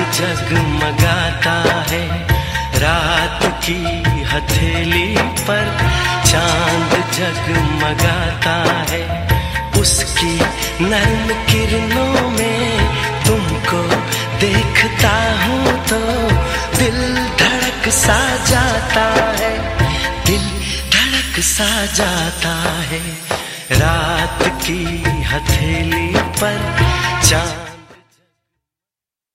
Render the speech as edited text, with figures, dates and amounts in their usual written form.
जगमगाता है, रात की हथेली पर चांद जगमगाता है। उसकी नर्म किरणों में तुमको देखता हूँ तो दिल धड़क सा जाता है, दिल धड़क सा जाता है। रात की हथेली पर चांद